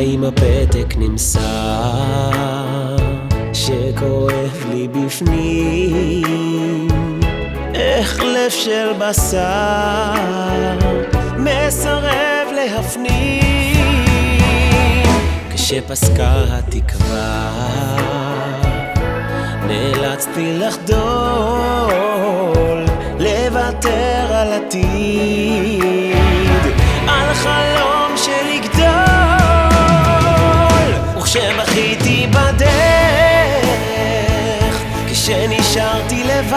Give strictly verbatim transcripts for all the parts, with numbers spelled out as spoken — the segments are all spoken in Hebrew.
עם הפתק נמסר שכואב לי בפנים, איך לב של בשר מסרב להפנים. כשפסקה התקווה נאלצתי לחדול, לוותר על עתיד, על חלום של לגדול. וכשבכיתי בדרך, כשנשארתי לבד,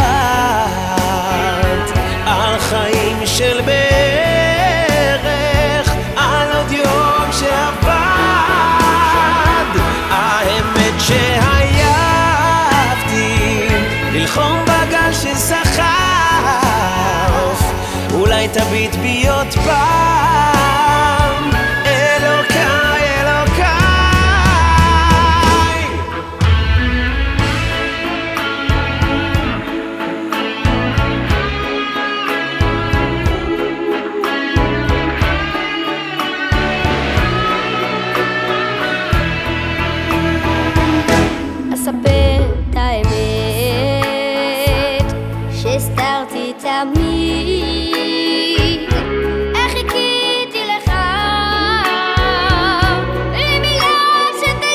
על חיים של בערך, על עוד יום שעבד. האמת שהייבתי ללחום בגל שסחף, אולי תביט בי עוד פעם, אלוקיי, אלוקיי. אספר את האמת שהסתרתי תמיד, איך חיכיתי לך למילה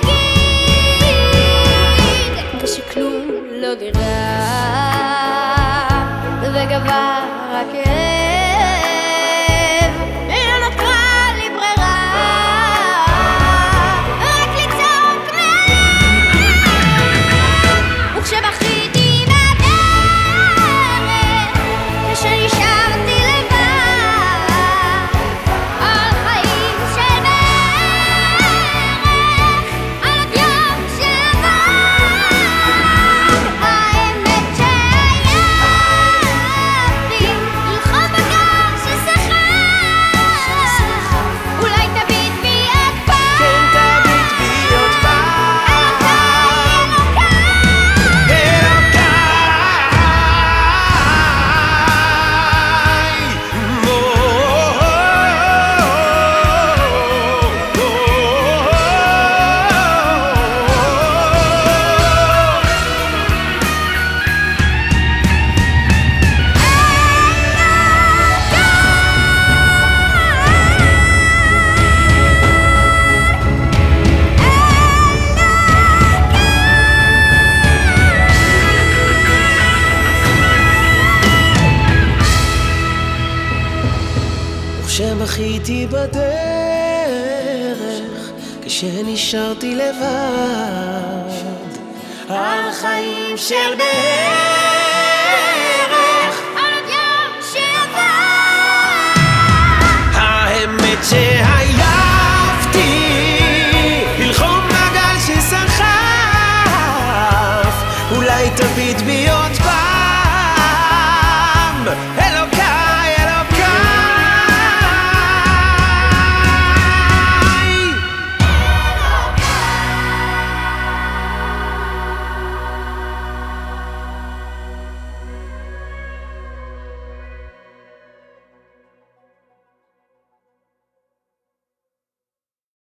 שתגיד, כשכלום לא נראה וגבר הכאב, לא נותרה לי ברירה רק לצעוק מהלב. וכשבכיתי בדרך, כשנשארתי לבד, על חיים של בערך, על עוד יום שעבד. האמת שהייבתי ללחום בגל שסחף, אולי תביט בי עוד פעם, כן, תביט בי עוד פעם. כשבכיתי בדרך, כשנשארתי לבד, על חיים של בערך, על עוד יום שעבד. האמת שהייבתי ללחום בגל שסחף, אולי תביט בי עוד פעם.